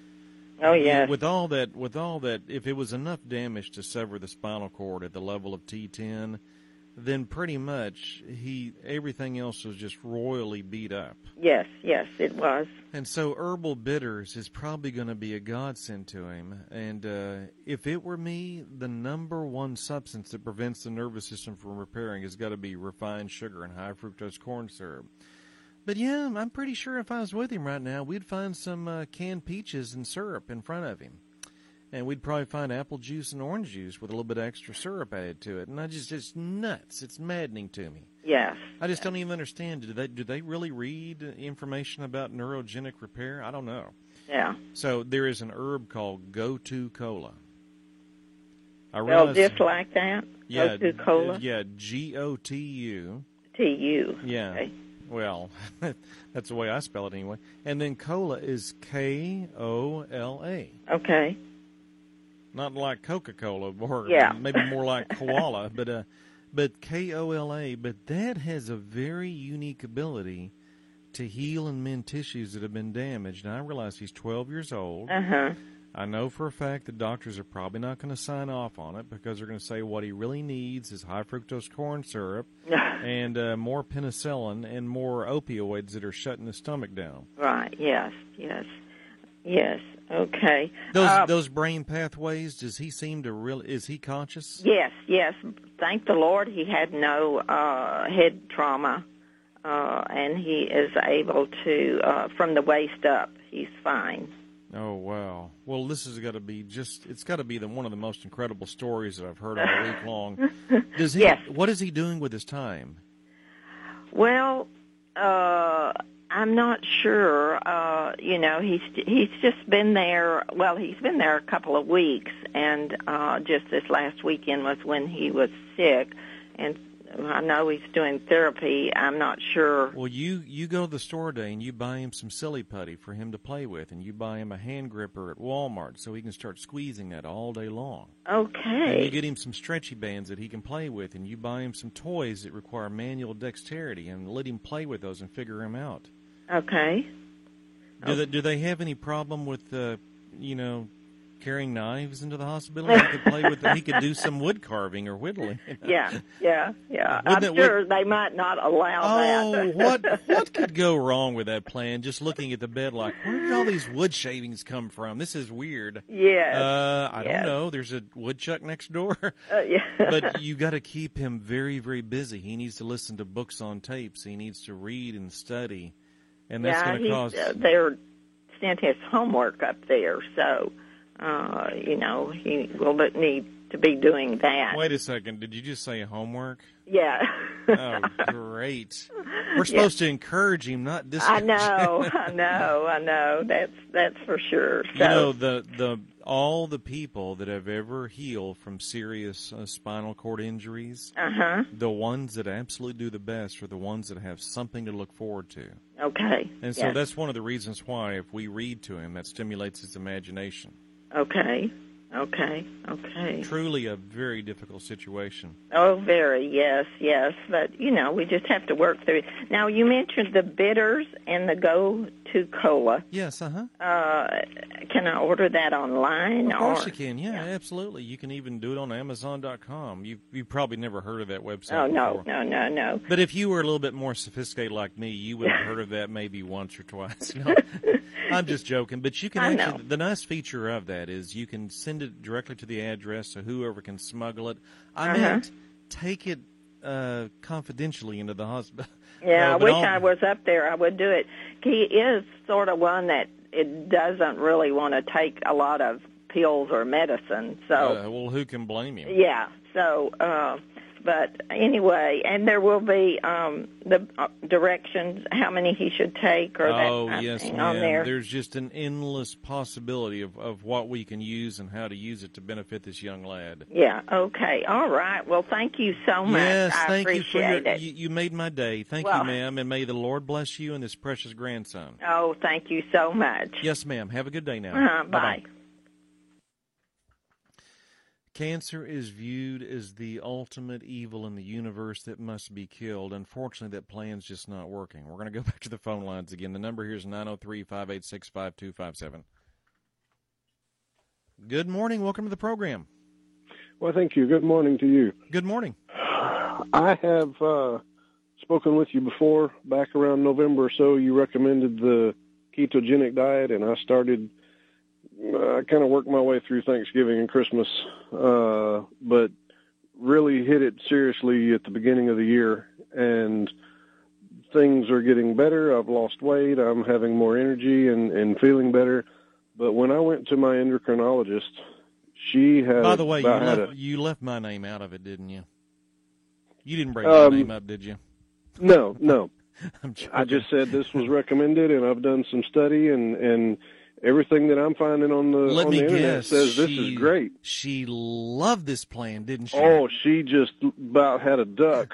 Oh, yeah. With all that, if it was enough damage to sever the spinal cord at the level of T10, then pretty much everything else was just royally beat up. Yes, it was. And so herbal bitters is probably going to be a godsend to him. And if it were me, the number one substance that prevents the nervous system from repairing has got to be refined sugar and high fructose corn syrup. But yeah, I'm pretty sure if I was with him right now, we'd find some canned peaches and syrup in front of him. And we'd probably find apple juice and orange juice with a little bit of extra syrup added to it. And it's nuts. It's maddening to me. Yes. I just don't even understand. Do they really read information about neurogenic repair? I don't know. Yeah. So there is an herb called Go-To Cola. Just like that? Yeah. Go-To Cola? Yeah, G-O-T-U. T-U. Yeah. Okay. Well, that's the way I spell it anyway. And then cola is K-O-L-A. Okay. Not like Coca-Cola, or maybe more like koala, but K-O-L-A. But that has a very unique ability to heal and mend tissues that have been damaged. Now, I realize he's 12 years old. Uh-huh. I know for a fact the doctors are probably not going to sign off on it because they're going to say what he really needs is high fructose corn syrup and more penicillin and more opioids that are shutting the stomach down. Right, yes. Okay. Those brain pathways, does he seem to is he conscious? Yes. Thank the Lord he had no head trauma, and he is able to, from the waist up, he's fine. Oh, wow. Well, this has got to be it's got to be one of the most incredible stories that I've heard all week long. What is he doing with his time? Well, I'm not sure. He's just been there. Well, he's been there a couple of weeks, and just this last weekend was when he was sick, and I know he's doing therapy. I'm not sure. Well, you go to the store today and you buy him some silly putty for him to play with, and you buy him a hand gripper at Walmart so he can start squeezing that all day long. Okay. And you get him some stretchy bands that he can play with, and you buy him some toys that require manual dexterity, and let him play with those and figure him out. Okay. Do they have any problem with carrying knives into the hospital? He could play with them. He could do some wood carving or whittling. Yeah. I'm sure they might not allow that. Oh, what could go wrong with that plan? Just looking at the bed like, where did all these wood shavings come from? This is weird. Yes. I don't know. There's a woodchuck next door. Yeah. But you got to keep him very, very busy. He needs to listen to books on tapes. He needs to read and study. And that's going to cause... they're sent his homework up there, so... he will need to be doing that. Wait a second. Did you just say homework? Yeah. Oh, great. We're supposed to encourage him, not discourage him. I know. That's for sure. So, all the people that have ever healed from serious spinal cord injuries, the ones that absolutely do the best are the ones that have something to look forward to. Okay. And so that's one of the reasons why, if we read to him, that stimulates his imagination. Okay. Truly a very difficult situation. Oh, very, yes. But, we just have to work through it. Now, you mentioned the bitters and the Go-To Cola. Yes, Can I order that online? Of course you can, yeah, absolutely. You can even do it on Amazon.com. You've probably never heard of that website before. No. But if you were a little bit more sophisticated like me, you would have heard of that maybe once or twice. No, I'm just joking. But you can actually, the nice feature of that is you can send it directly to the address so whoever can smuggle it. I meant take it confidentially into the hospital. Yeah, I wish I was up there. I would do it. He is sort of one that it doesn't really want to take a lot of pills or medicine. So, well, who can blame you? Yeah. So, but anyway, and there will be the directions, how many he should take, or that yes, thing ma'am. on there. There's just an endless possibility of what we can use and how to use it to benefit this young lad. Yeah. Okay. All right. Well, thank you so much. Yes, I thank appreciate you it. You made my day. Thank you, ma'am, and may the Lord bless you and this precious grandson. Oh, thank you so much. Yes, ma'am. Have a good day now. Bye. Bye-bye. Cancer is viewed as the ultimate evil in the universe that must be killed. Unfortunately, that plan's just not working. We're going to go back to the phone lines again. The number here is 903-586-5257. Good morning. Welcome to the program. Well, thank you. Good morning to you. Good morning. I have spoken with you before. Back around November or so, you recommended the ketogenic diet, and I started... I kind of worked my way through Thanksgiving and Christmas, but really hit it seriously at the beginning of the year, and things are getting better. I've lost weight. I'm having more energy and feeling better. But when I went to my endocrinologist, she had... By the way, you left my name out of it, didn't you? You didn't bring my name up, did you? No. I'm joking. I just said this was recommended, and I've done some study, and everything that I'm finding on the internet says this is great. She loved this plan, didn't she? Oh, she just about had a duck.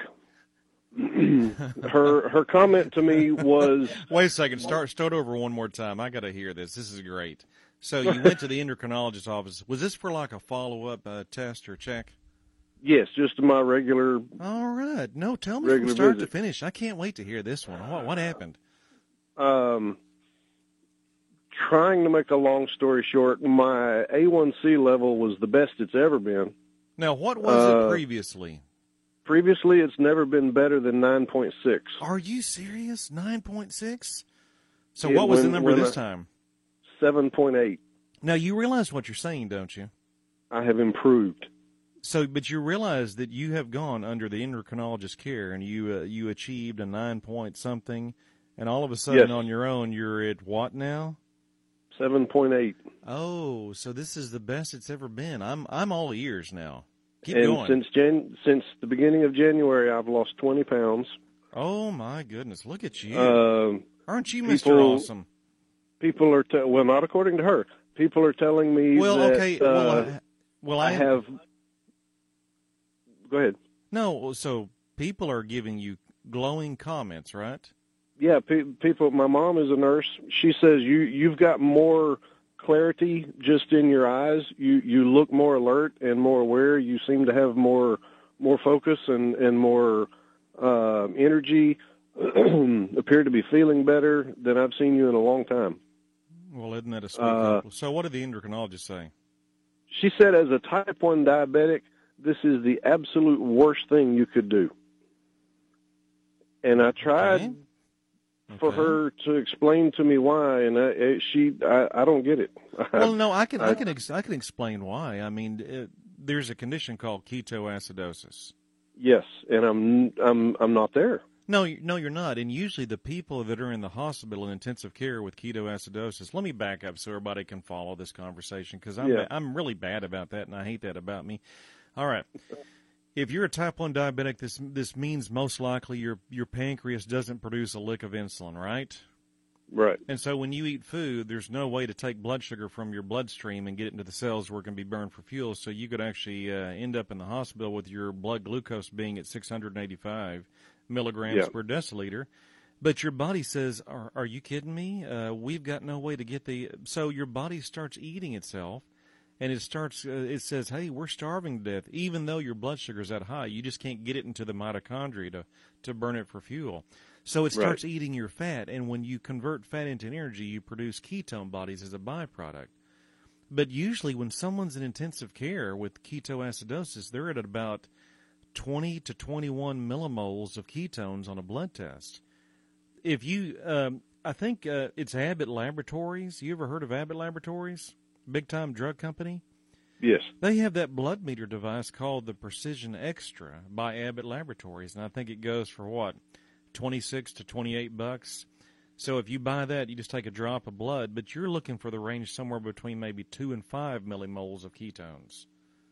Her comment to me was... Wait a second. Start over one more time. I got to hear this. This is great. So you went to the endocrinologist's office. Was this for like a follow-up test or check? Yes, just my regular... All right. No, tell me from start to finish. I can't wait to hear this one. What happened? Trying to make a long story short, my A1C level was the best it's ever been. Now, what was it previously? Previously, it's never been better than 9.6. Are you serious? 9.6? So what was the number this time? 7.8. Now, you realize what you're saying, don't you? I have improved. So, but you realize that you have gone under the endocrinologist's care, and you achieved a 9-point-something, and all of a sudden on your own, you're at what now? 7.8. Oh, so this is the best it's ever been. I'm all ears now. Keep and going. Since the beginning of January, I've lost 20 pounds. Oh, my goodness. Look at you. Aren't you people, Mr. Awesome? People are, well, not according to her. People are telling me that I have... Go ahead. No, so people are giving you glowing comments, right? Yeah, people. My mom is a nurse. She says you've got more clarity just in your eyes. You look more alert and more aware. You seem to have more focus and more energy. Appear to be feeling better than I've seen you in a long time. Well, isn't that a sweet compliment? So what did the endocrinologist say? She said, as a type 1 diabetic, this is the absolute worst thing you could do. And I tried for her to explain to me why, and I don't get it. Well, no, I can explain why. I mean, there's a condition called ketoacidosis. Yes, and I'm not there. No, you're not. And usually the people that are in the hospital in intensive care with ketoacidosis, let me back up so everybody can follow this conversation, because I'm really bad about that, and I hate that about me. All right. If you're a type 1 diabetic, this means most likely your pancreas doesn't produce a lick of insulin, right? Right. And so when you eat food, there's no way to take blood sugar from your bloodstream and get it into the cells where it can be burned for fuel. So you could actually end up in the hospital with your blood glucose being at 685 milligrams per deciliter. But your body says, are you kidding me? We've got no way to get so your body starts eating itself. And it says, hey, we're starving to death. Even though your blood sugar is that high, you just can't get it into the mitochondria to burn it for fuel. So it starts eating your fat. And when you convert fat into energy, you produce ketone bodies as a byproduct. But usually when someone's in intensive care with ketoacidosis, they're at about 20 to 21 millimoles of ketones on a blood test. If you, I think it's Abbott Laboratories. You ever heard of Abbott Laboratories? Big-time drug company? Yes. They have that blood meter device called the Precision Extra by Abbott Laboratories, and I think it goes for, what, $26 to $28? So if you buy that, you just take a drop of blood, but you're looking for the range somewhere between maybe 2 and 5 millimoles of ketones.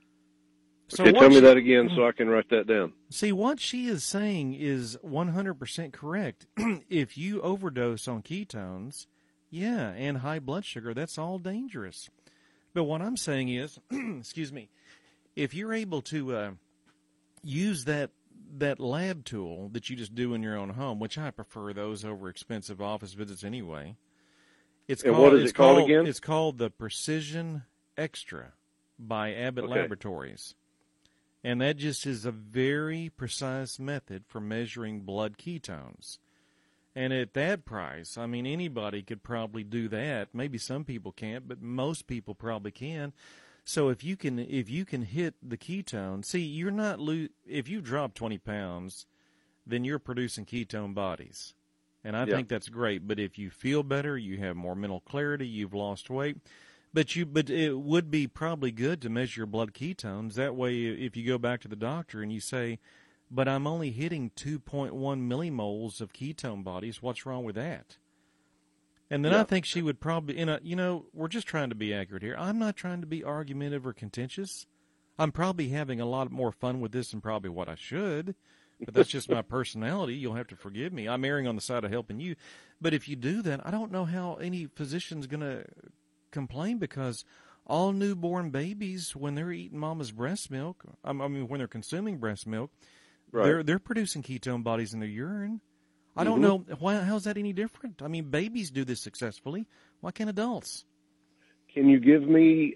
So okay, tell me that again so I can write that down. See, what she is saying is 100% correct. If you overdose on ketones, and high blood sugar, that's all dangerous. But what I'm saying is, excuse me, if you're able to use that lab tool that you just do in your own home, which I prefer those over expensive office visits anyway. What is it called again? It's called the Precision Extra by Abbott Laboratories. And that just is a very precise method for measuring blood ketones. And at that price, I mean, anybody could probably do that. Maybe some people can't, but most people probably can. So if you can hit the ketone, see, you're not if you drop 20 pounds, then you're producing ketone bodies. And I think that's great. But if you feel better, you have more mental clarity, you've lost weight, but it would be probably good to measure your blood ketones. That way, if you go back to the doctor and you say, but I'm only hitting 2.1 millimoles of ketone bodies, what's wrong with that? And then I think she would probably, we're just trying to be accurate here. I'm not trying to be argumentative or contentious. I'm probably having a lot more fun with this than probably what I should, but that's just my personality. You'll have to forgive me. I'm erring on the side of helping you. But if you do that, I don't know how any physician's going to complain, because all newborn babies, when they're eating mama's breast milk, when they're consuming breast milk, they're producing ketone bodies in their urine. I don't know how's that any different. I mean, babies do this successfully. Why can't adults? Can you give me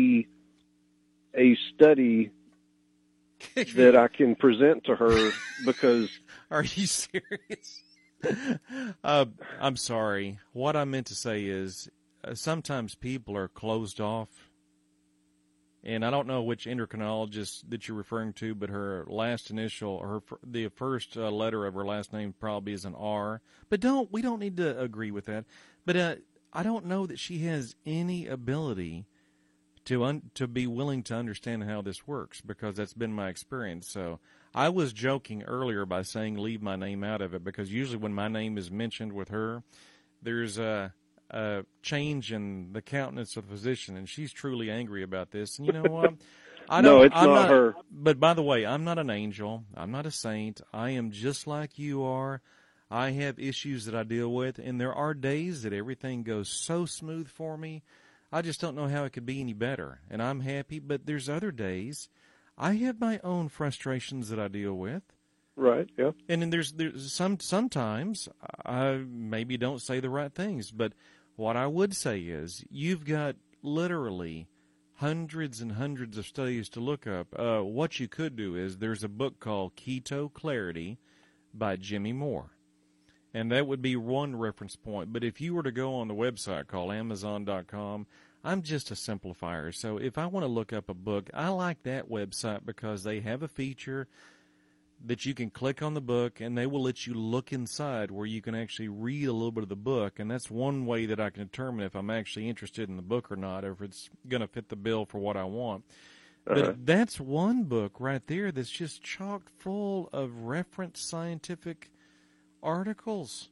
a study that I can present to her? Because are you serious? I'm sorry. What I meant to say is sometimes people are closed off. And I don't know which endocrinologist that you're referring to, but her last initial, the first letter of her last name probably is an R. But we don't need to agree with that. But I don't know that she has any ability to be willing to understand how this works, because that's been my experience. So I was joking earlier by saying leave my name out of it, because usually when my name is mentioned with her, there's a change in the countenance of the physician, and she's truly angry about this. And you know what? No, it's not her. But by the way, I'm not an angel. I'm not a saint. I am just like you are. I have issues that I deal with, and there are days that everything goes so smooth for me. I just don't know how it could be any better, and I'm happy. But there's other days I have my own frustrations that I deal with. Right, yeah. And then there's sometimes I maybe don't say the right things, but what I would say is you've got literally hundreds and hundreds of studies to look up. What you could do is there's a book called Keto Clarity by Jimmy Moore. And that would be one reference point. But if you were to go on the website called Amazon.com, I'm just a simplifier. So if I want to look up a book, I like that website because they have a feature that you can click on the book and they will let you look inside where you can actually read a little bit of the book. And that's one way that I can determine if I'm actually interested in the book or not, or if it's going to fit the bill for what I want. But that's one book right there that's just chock full of reference scientific articles.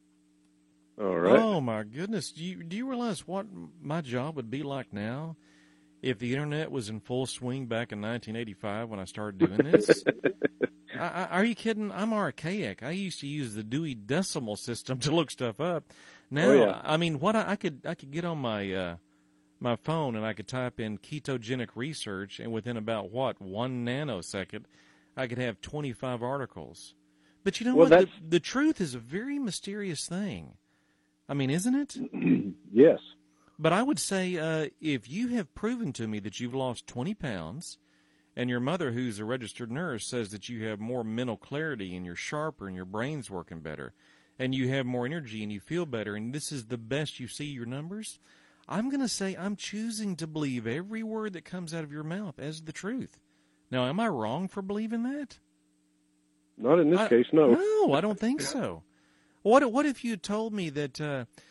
All right. Oh my goodness! Do you realize what my job would be like now if the internet was in full swing back in 1985 when I started doing this? Are you kidding? I'm archaic. I used to use the Dewey Decimal System to look stuff up. Now, I mean, what I could get on my my phone and I could type in ketogenic research, and within about 1 nanosecond, I could have 25 articles. But you know what? The truth is a very mysterious thing. I mean, isn't it? Yes. But I would say if you have proven to me that you've lost 20 pounds, and your mother, who's a registered nurse, says that you have more mental clarity and you're sharper and your brain's working better, and you have more energy and you feel better, and this is the best you see your numbers, I'm going to say I'm choosing to believe every word that comes out of your mouth as the truth. Now, am I wrong for believing that? Not in this case, no. No, I don't think so. What if you told me that,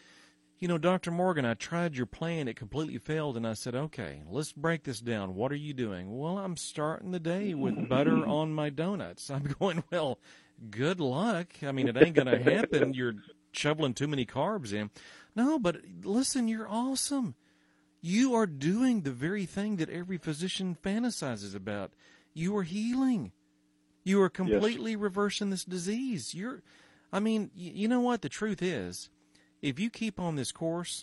Dr. Morgan, I tried your plan, it completely failed, and I said, okay, let's break this down. What are you doing? Well, I'm starting the day with butter on my donuts. I'm going, well, good luck. I mean, it ain't going to happen. You're shoveling too many carbs in. No, but listen, you're awesome. You are doing the very thing that every physician fantasizes about. You are healing. You are completely reversing this disease. You know what? The truth is, if you keep on this course,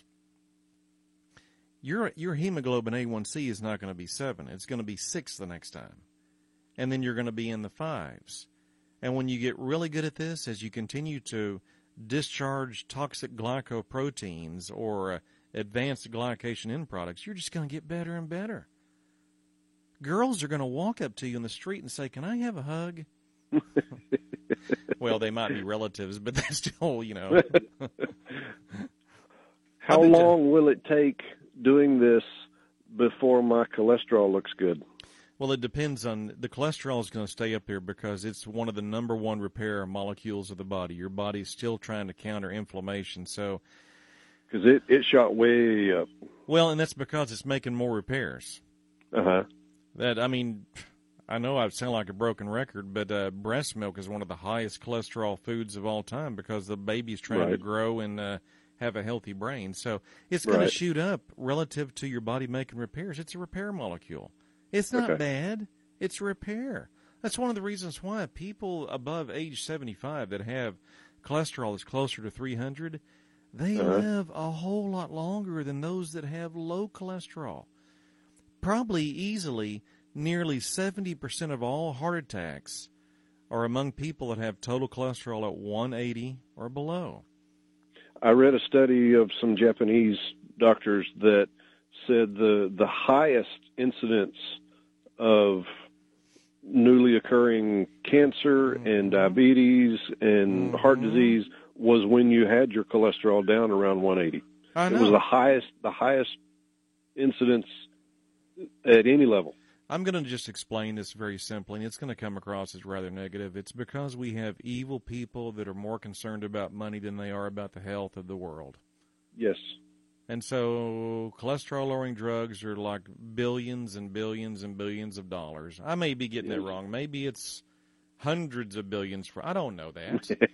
your hemoglobin A1C is not going to be 7. It's going to be 6 the next time. And then you're going to be in the 5s. And when you get really good at this, as you continue to discharge toxic glycoproteins or advanced glycation end products, you're just going to get better and better. Girls are going to walk up to you in the street and say, can I have a hug? Well, they might be relatives, but they're still, How long will it take doing this before my cholesterol looks good? Well, it depends on, the cholesterol is going to stay up there because it's one of the number one repair molecules of the body. Your body's still trying to counter inflammation, so. Because it shot way up. Well, and that's because it's making more repairs. Uh-huh. I know I sound like a broken record, but breast milk is one of the highest cholesterol foods of all time because the baby's trying to grow and have a healthy brain. So it's going to shoot up relative to your body making repairs. It's a repair molecule. It's not bad. It's a repair. That's one of the reasons why people above age 75 that have cholesterol that's closer to 300, they live a whole lot longer than those that have low cholesterol. Probably easily nearly 70% of all heart attacks are among people that have total cholesterol at 180 or below. I read a study of some Japanese doctors that said the highest incidence of newly occurring cancer and diabetes and heart disease was when you had your cholesterol down around 180. I know. It was the highest incidence at any level. I'm going to just explain this very simply, and it's going to come across as rather negative. It's because we have evil people that are more concerned about money than they are about the health of the world. Yes. And so cholesterol-lowering drugs are like billions and billions and billions of dollars. I may be getting it wrong. Maybe it's hundreds of billions. I don't know that.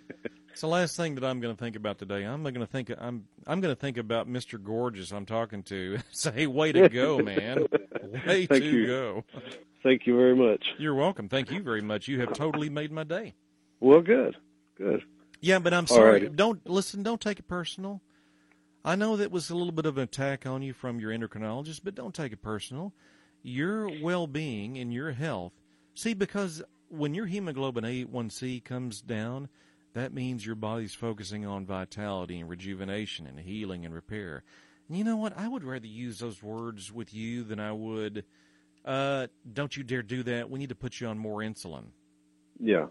It's the last thing that I'm going to think about today. I'm going to think about Mr. Gorgeous I'm talking to. Say, way to go, man. Way to go. Thank you very much. You're welcome. Thank you very much. You have totally made my day. Well, good. Good. Yeah, but I'm sorry. Alrighty. Don't take it personal. I know that was a little bit of an attack on you from your endocrinologist, but don't take it personal. Your well-being and your health. See, because when your hemoglobin A1C comes down, that means your body's focusing on vitality and rejuvenation and healing and repair. And you know what? I would rather use those words with you than I would, don't you dare do that. We need to put you on more insulin. Yeah.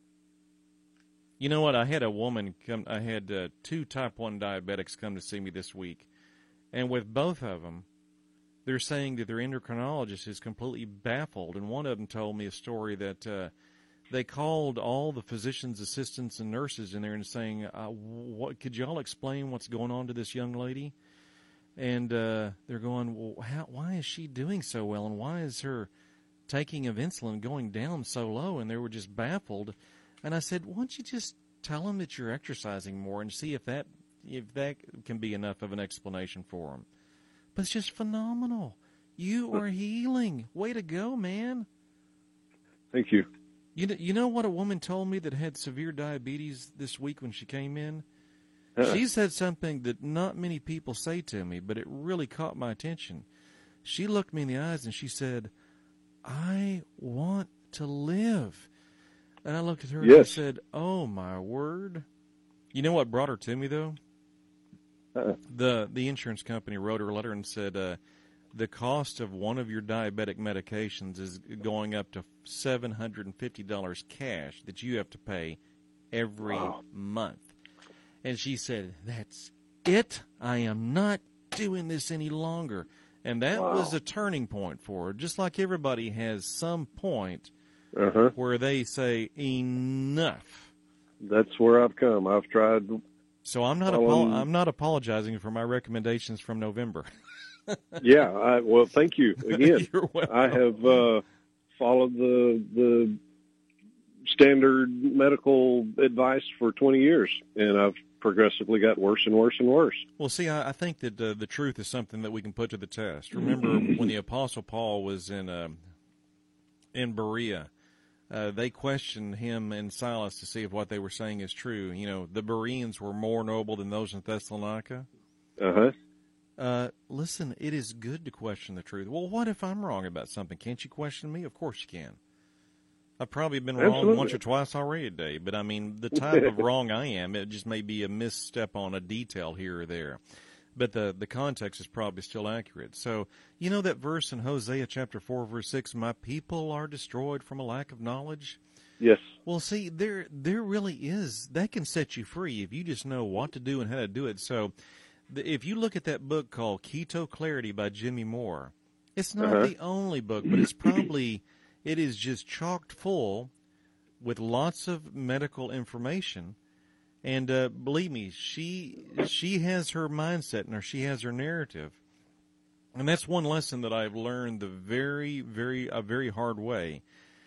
You know what? I had a woman come. I had 2 type 1 diabetics come to see me this week. And with both of them, they're saying that their endocrinologist is completely baffled. And one of them told me a story that they called all the physicians' assistants and nurses in there and saying, "What could y'all explain what's going on to this young lady?" And they're going, "Well, why is she doing so well, and why is her taking of insulin going down so low?" And they were just baffled. And I said, "Why don't you just tell them that you're exercising more and see if that can be enough of an explanation for them?" But it's just phenomenal. You are healing. Way to go, man. Thank you. You know what a woman told me that had severe diabetes this week when she came in? She said something that not many people say to me, but it really caught my attention. She looked me in the eyes and she said, "I want to live." And I looked at her and I said, "Oh, my word." You know what brought her to me, though? The insurance company wrote her a letter and said, the cost of one of your diabetic medications is going up to $750 cash that you have to pay every month. And she said, "That's it. I am not doing this any longer." And that was a turning point for her. Just like everybody has some point where they say, enough. That's where I've come. I've tried. So I'm not apologizing for my recommendations from November. Yeah. Well, thank you again. You're welcome. I have followed the standard medical advice for 20 years, and I've progressively got worse and worse and worse. Well, see, I think that the truth is something that we can put to the test. Remember when the Apostle Paul was in Berea, they questioned him and Silas to see if what they were saying is true. You know, the Bereans were more noble than those in Thessalonica. Listen, it is good to question the truth. Well, what if I'm wrong about something? Can't you question me? Of course you can. I've probably been wrong once or twice already today, but I mean, the type of wrong I am, it just may be a misstep on a detail here or there. But the context is probably still accurate. So, you know that verse in Hosea chapter 4, verse 6, "My people are destroyed from a lack of knowledge"? Yes. Well, see, there really is. That can set you free if you just know what to do and how to do it. So, if you look at that book called Keto Clarity by Jimmy Moore, it's not the only book, but it is just chocked full with lots of medical information. And believe me, she has her mindset and she has her narrative. And that's one lesson that I've learned the very hard way.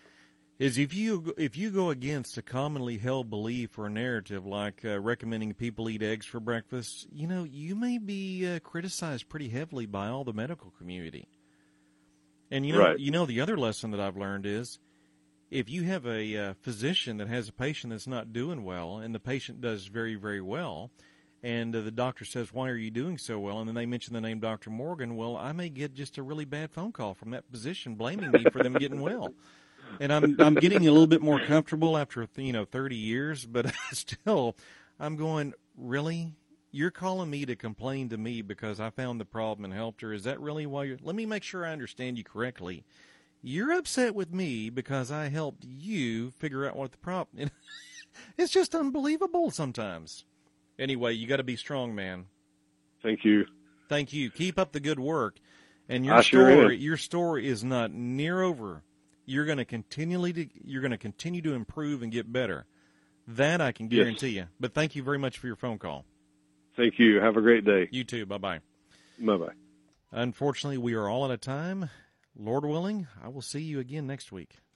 Is if you go against a commonly held belief or narrative like recommending people eat eggs for breakfast, you may be criticized pretty heavily by all the medical community. And the other lesson that I've learned is, if you have a physician that has a patient that's not doing well, and the patient does very, very well, and the doctor says, "Why are you doing so well?" and then they mention the name Dr. Morgan, well, I may get just a really bad phone call from that physician blaming me for them getting well. And I'm getting a little bit more comfortable after 30 years, but still, I'm going, really? You're calling me to complain to me because I found the problem and helped her? Is that really why you're... Let me make sure I understand you correctly. You're upset with me because I helped you figure out what the problem... It's just unbelievable sometimes. Anyway, you got to be strong, man. Thank you. Thank you. Keep up the good work. And your story is not near over. You're going to continue to improve and get better. That I can guarantee you. But thank you very much for your phone call. Thank you. Have a great day. You too. Bye-bye. Bye-bye. Unfortunately, we are all out of time. Lord willing, I will see you again next week.